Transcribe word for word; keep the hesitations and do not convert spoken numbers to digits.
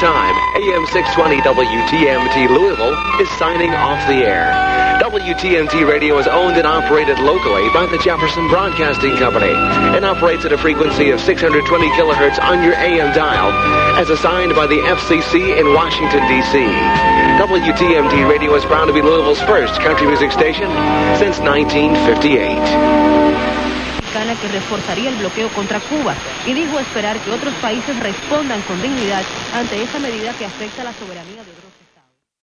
time, A M six twenty W T M T Louisville is signing off the air. W T M T Radio is owned and operated locally by the Jefferson Broadcasting Company and operates at a frequency of six hundred twenty kilohertz on your A M dial as assigned by the F C C in Washington, D C W T M T Radio is proud to be Louisville's first country music station since nineteen fifty-eight. Que reforzaría el bloqueo contra Cuba y dijo esperar que otros países respondan con dignidad ante esa medida que afecta a la soberanía de otros